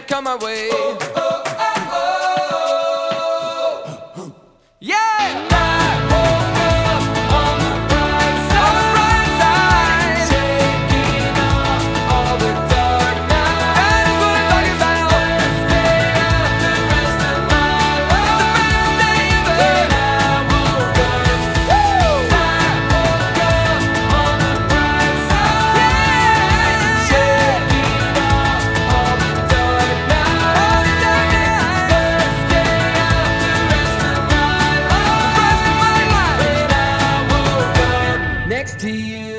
come my way. Yeah! I woke up on the bright side, shaking off all the dark nights. That's what I'm talking about. Best day of the rest of my life. The best day ever. When I woke up, I woke up on the bright side, shaking off all the dark nights. Best day of the rest of my life. When I woke up next to you.